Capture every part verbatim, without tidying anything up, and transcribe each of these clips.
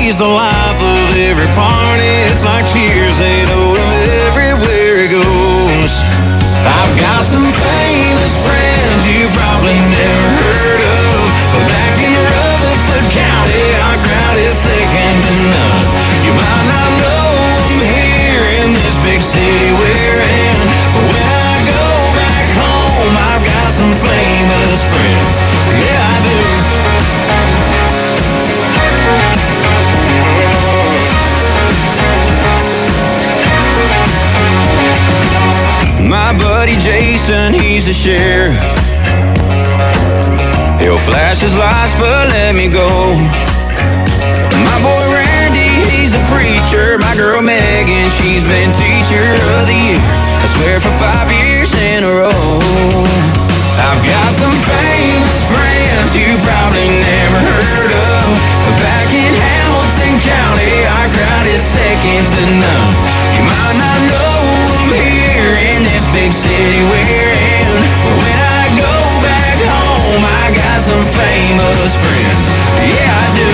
He's the life of every party. It's like Cheers, they know him everywhere he goes. I've got some famous friends you probably never heard of, but back in Rutherford County, our crowd is second to none. You might not know them here in this big city we're in, but when I go back home, I've got some famous friends. Yeah, I do. My buddy Jason, he's the sheriff. He'll flash his lights, but let me go. My boy Randy, he's a preacher. My girl Megan, she's been teacher of the year, I swear for five years in a row. I've got some famous friends you probably never heard of, but back in Hamilton County, our crowd is second to none. You might not know them here in this big city we're in, but when I go back home, I got some famous friends. Yeah, I do.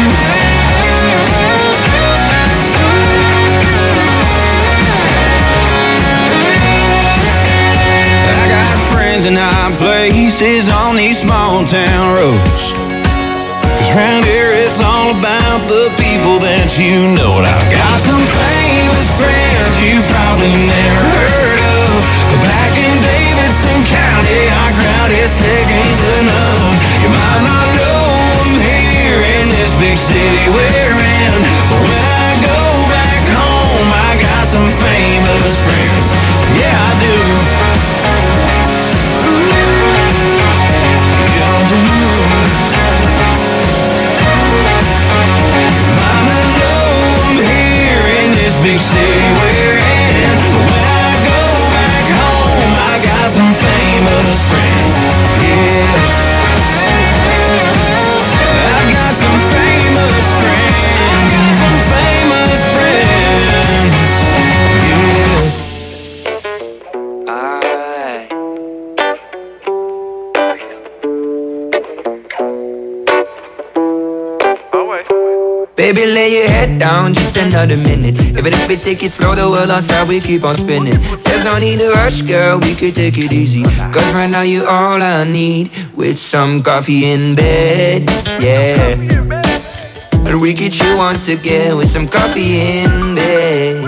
I got friends in high places on these small town roads, 'cause round here it's all about the people that you know. And I've got some famous friends you probably never heard of, but back in Davidson County, our crowd is second to none. You might not know them here in this big city we're in, but when I go back home, I got some famous friends. Yeah, I do. Big city we're in, but when I go back home, I got some famous friends. Yeah, I've got some famous friends, got some famous friends. Yeah, I. Baby, lay your head down, just another minute. Even if we take it slow, the world outside, we keep on spinning. There's no need to rush, girl, we could take it easy. Cause right now you all I need, with some coffee in bed, yeah. And we could chill once again, with some coffee in bed.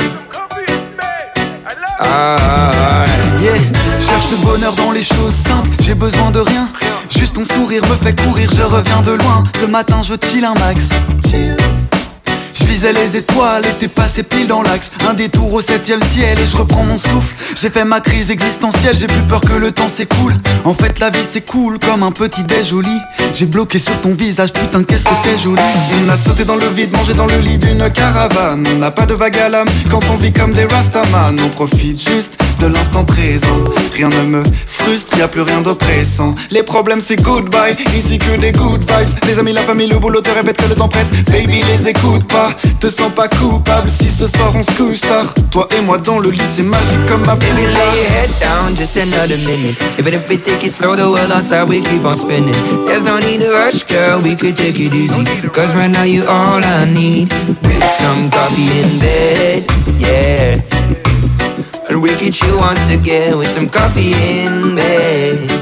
Ah, yeah. Cherche le bonheur dans les choses simples, j'ai besoin de rien. Juste ton sourire me fait courir, je reviens de loin. Ce matin je chill un max. Chill. Je visais les étoiles et t'es passé pile dans l'axe. Un détour au septième ciel et je reprends mon souffle. J'ai fait ma crise existentielle, j'ai plus peur que le temps s'écoule. En fait la vie c'est cool comme un petit déj au lit. J'ai bloqué sur ton visage, putain qu'est-ce que t'es jolie. On a sauté dans le vide, mangé dans le lit d'une caravane. On n'a pas de vague à l'âme quand on vit comme des rastaman. On profite juste de l'instant présent. Rien ne me frustre, y'a plus rien d'oppressant. Les problèmes c'est goodbye, ici que des good vibes. Les amis, la famille, le boulot te répète que le temps presse. Baby les écoute pas, te sens pas coupable si ce soir on se couche tard. Toi et moi dans le lit c'est magique comme ma baby, lay your head down, just another minute. Even if we take it slow, the world outside, we keep on spinning. There's no need to rush, girl, we could take it easy. Cause right now you all I need, with some coffee in bed, yeah. And we can chill once again with some coffee in bed.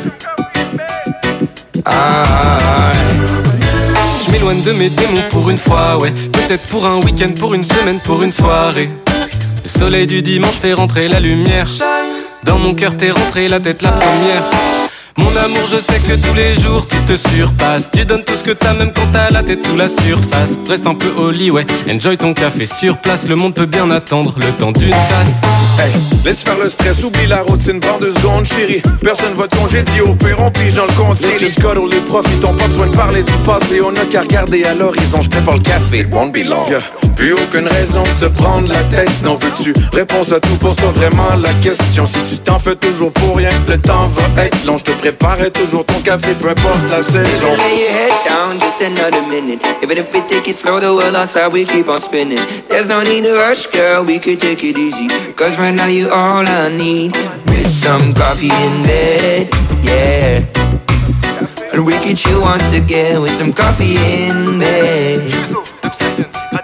Ah. Je m'éloigne de mes démons pour une fois, ouais. Peut-être pour un week-end, pour une semaine, pour une soirée. Le soleil du dimanche fait rentrer la lumière. Dans mon cœur t'es rentré la tête la première. Mon amour, je sais que tous les jours tu te surpasses. Tu donnes tout ce que t'as même quand t'as la tête sous la surface. Reste un peu au lit, ouais, enjoy ton café sur place. Le monde peut bien attendre le temps d'une tasse. Hey, laisse faire le stress, oublie la routine, prends deux secondes chérie. Personne va te congédier, au pire on pige dans le compte. Les just cuddle, les profs, ils t'ont pas besoin de parler du passé. On a qu'à regarder à l'horizon, je prépare le café, it won't be long, yeah. Plus aucune raison de se prendre la tête, non veux-tu réponse à tout, pose-toi vraiment la question. Si tu t'en fais toujours pour rien, le temps va être long. Je te préparerai toujours ton café, peu importe la saison. Lay your head down, just another minute. Even if we take it slow, the world outside, we keep on spinning. There's no need to rush, girl, we could take it easy. Cause right now you all I need, with some coffee in bed, yeah. And we can chill once again with some coffee in bed.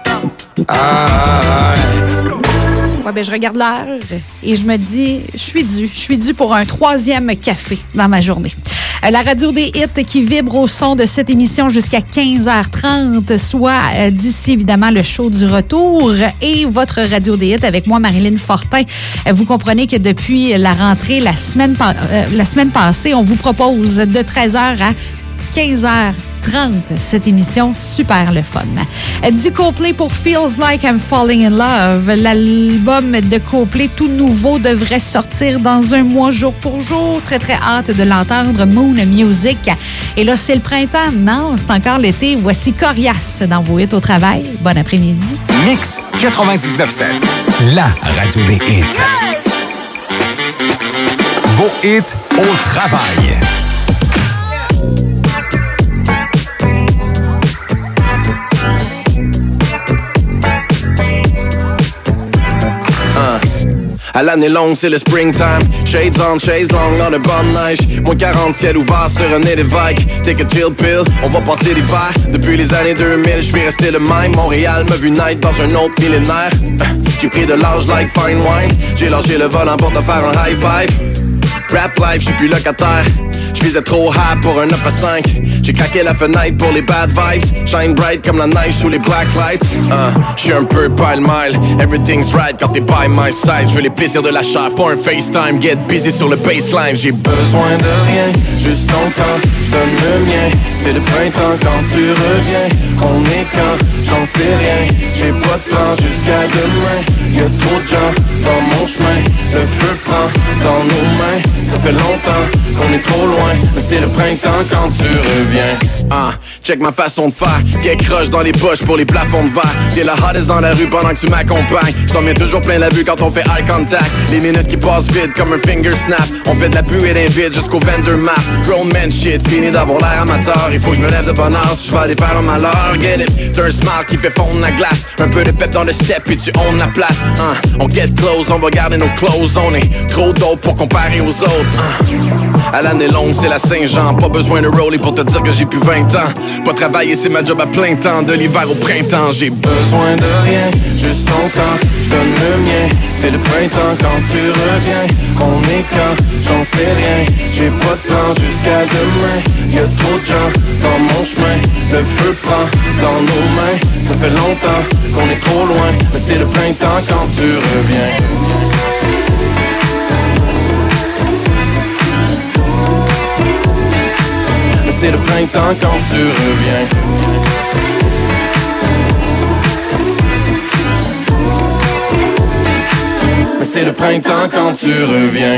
Ouais, ben je regarde l'heure et je me dis, je suis due. Je suis due pour un troisième café dans ma journée. La radio des hits qui vibre au son de cette émission jusqu'à quinze heures trente, soit euh, d'ici évidemment le show du retour et votre radio des hits avec moi, Marilyn Fortin. Euh, vous comprenez que depuis la rentrée, la semaine, euh, la semaine passée, on vous propose de treize heures à quinze heures trente, cette émission super le fun. Du Coldplay pour Feels Like I'm Falling in Love. L'album de Coldplay tout nouveau devrait sortir dans un mois jour pour jour. Très, très hâte de l'entendre. Moon Music. Et là, c'est le printemps. Non, c'est encore l'été. Voici Corias dans vos hits au travail. Bon après-midi. Mix quatre-vingt-dix-neuf sept. La radio des hits. Yes! Vos hits au travail. À l'année longue, c'est le springtime. Shades on, shades long, dans de bonne neige. Moins quarante, ciel ouvert sur un nez d'évêque. Take a chill pill, on va passer l'hiver. Depuis les années deux mille, je vais rester le même. Montréal m'a vu naître dans un autre millénaire. J'ai pris de l'âge like fine wine. J'ai lâché le volant pour te faire un high five. Rap life, j'suis plus locataire. J'visais trop high pour un neuf à cinq. J'ai craqué la fenêtre pour les bad vibes. Shine bright comme la neige sous les black lights. uh, J'suis un peu pile-mile. Everything's right quand t'es by my side. J'veux les plaisirs de la chair, pas un FaceTime. Get busy sur le baseline. J'ai besoin de rien, juste ton temps, sonne le mien. C'est le printemps quand tu reviens. On est quand, j'en sais rien. J'ai pas de plan jusqu'à demain. Y'a trop de gens dans mon chemin. Le feu prend dans nos mains. Ça fait longtemps qu'on est trop loin, mais c'est le printemps quand tu reviens. Ah, check ma façon de faire. Get crush dans les poches pour les plafonds de verre. T'es la hottest dans la rue pendant que tu m'accompagnes. J't'en mets toujours plein la vue quand on fait eye contact. Les minutes qui passent vite comme un finger snap. On fait de la buée d'invite jusqu'au vendor mass. Grown man shit, fini d'avoir l'air amateur. Il faut que je me lève de bonne heure si je vais aller faire un malheur. Get it, t'as un smile qui fait fondre la glace. Un peu de pep dans le step puis tu own la place. uh, On get close, on va garder nos clothes. On est trop dope pour comparer aux autres. uh. À l'année longue, c'est la Saint-Jean. Pas besoin de rollie pour te dire que j'ai plus vingt ans. Pas travailler, c'est ma job à plein temps. De l'hiver au printemps, j'ai besoin de rien, juste ton temps, sonne le mien. C'est le printemps quand tu reviens. On est quand, j'en sais rien. J'ai pas de temps jusqu'à demain. Y'a trop de gens dans mon chemin. Le feu prend dans nos mains. Ça fait longtemps qu'on est trop loin, mais c'est le printemps quand tu reviens. C'est le printemps quand tu reviens. Mais c'est le printemps quand tu reviens.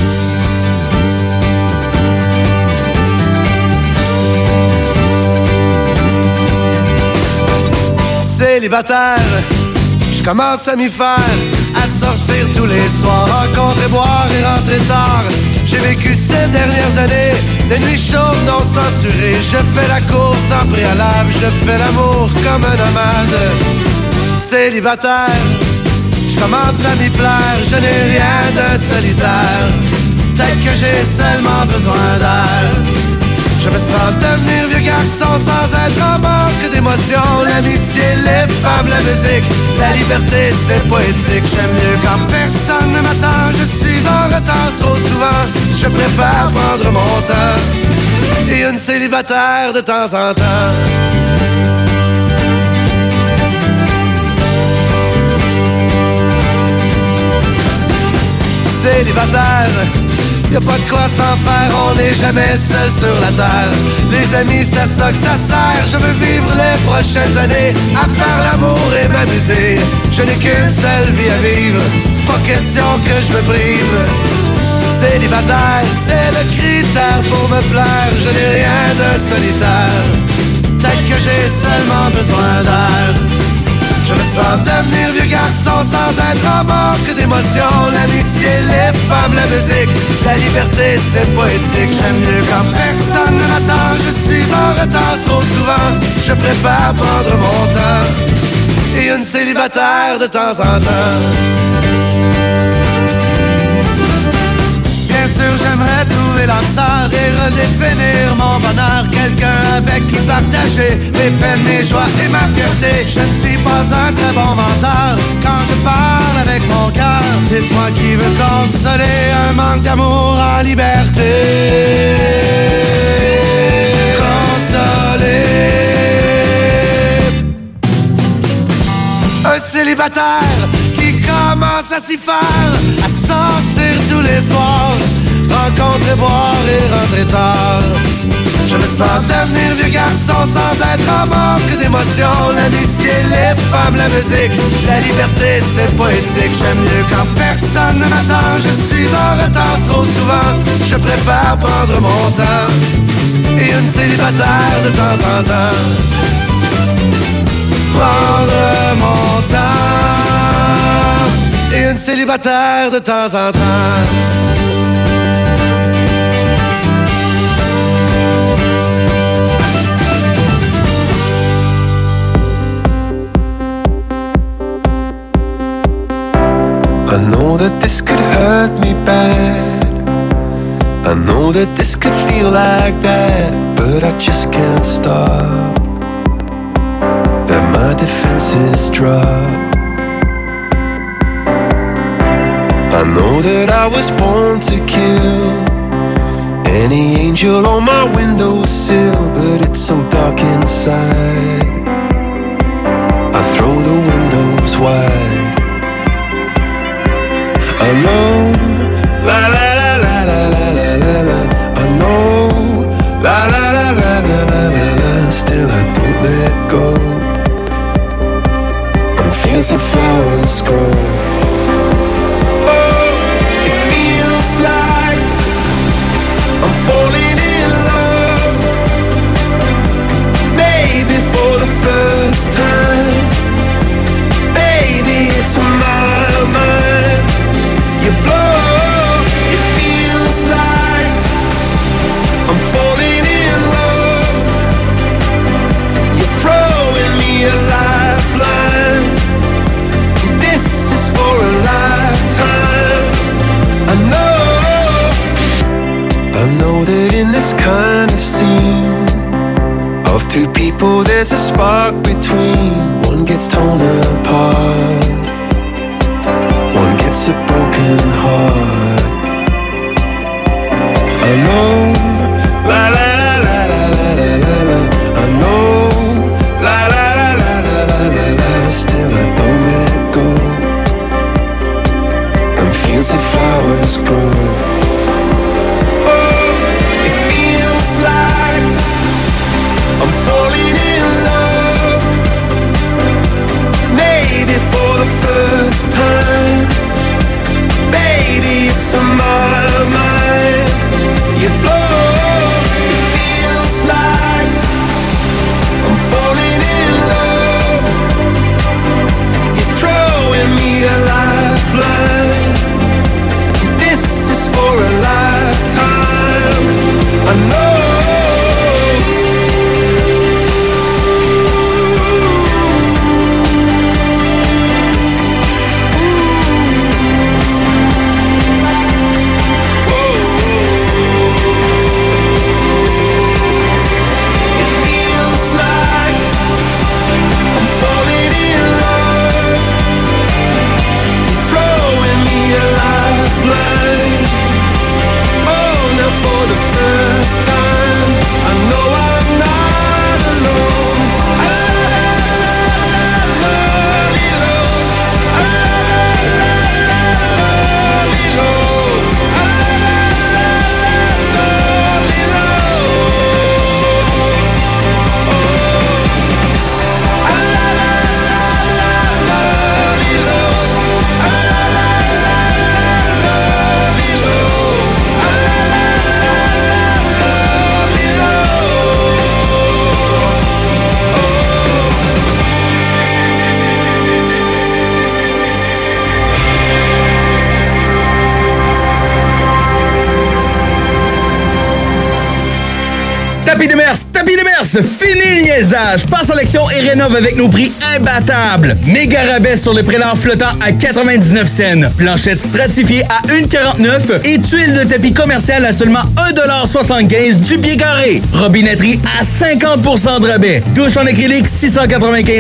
Célibataire, je commence à m'y faire, à sortir tous les soirs, rencontrer, boire et rentrer tard. J'ai vécu ces dernières années des nuits chaudes non censurées. Je fais la course en préalable, je fais l'amour comme un nomade. Célibataire, je commence à m'y plaire, je n'ai rien de solitaire. Peut-être que j'ai seulement besoin d'air. Je me sens devenir vieux garçon sans être en manque d'émotions. L'amitié, les femmes, la musique, la liberté, c'est poétique. J'aime mieux quand personne ne m'attend. Je suis en retard trop souvent. Je préfère prendre mon temps et une célibataire de temps en temps. Célibataire, y'a pas de quoi s'en faire, on n'est jamais seul sur la terre. Les amis, c'est à ça que ça sert. Je veux vivre les prochaines années à faire l'amour et m'amuser. Je n'ai qu'une seule vie à vivre, pas question que je me prive. Célibataire, c'est le critère pour me plaire. Je n'ai rien de solitaire, peut-être que j'ai seulement besoin d'air. Je me sens devenir vieux garçon sans être en manque d'émotions. L'amitié, les femmes, la musique, la liberté, c'est poétique. J'aime mieux quand personne ne m'attend. Je suis en retard trop souvent. Je préfère prendre mon temps et une célibataire de temps en temps. Bien sûr, j'aimerais trouver retrouver l'âme sœur et redéfinir mon bonheur. Quelqu'un avec qui partager mes peines, mes joies et ma fierté. Je ne suis pas un très bon menteur quand je parle avec mon cœur. Dites-moi qui veut consoler un manque d'amour en liberté. Consoler un célibataire qui commence à s'y faire, à sortir tous les soirs, rencontrer, boire et rentrer tard. Je me sens devenir vieux garçon sans être en manque d'émotion. L'amitié, les femmes, la musique, la liberté, c'est poétique. J'aime mieux quand personne ne m'attend. Je suis en retard trop souvent. Je préfère prendre mon temps et une célibataire de temps en temps. Prendre mon temps et une célibataire de temps en temps. I know that this could hurt me bad. I know that this could feel like that, but I just can't stop. That my defenses drop. I know that I was born to kill any angel on my windowsill, but it's so dark inside. I throw the windows wide. I know, la la la la la la la la la. I know, la la la la la la la la. Still I don't let go. And fancy flowers grow. Oh, it feels like I'm falling in love. Maybe for the first time. Baby, it's on my mind. You blow, it feels like I'm falling in love. You're throwing me a lifeline. This is for a lifetime. I know, I know that in this kind of scene of two people there's a spark between. One gets torn apart, one gets a broken heart. I know, la la la la la la la la. I know, la la la la la la la la. Still I don't let go. And fancy flowers grow. Oh, it feels like I'm falling in love. Maybe for the first time. Baby, it's on my mind. You mars, fini le niaisage! Passe en élection et rénove avec nos prix imbattables. Méga rabais sur le prélat flottant à quatre-vingt-dix-neuf cents. Planchette stratifiée à un virgule quarante-neuf et tuiles de tapis commercial à seulement un dollar soixante-quinze du pied carré. Robinetterie à cinquante pour cent de rabais. Douche en acrylique six cent quatre-vingt-quinze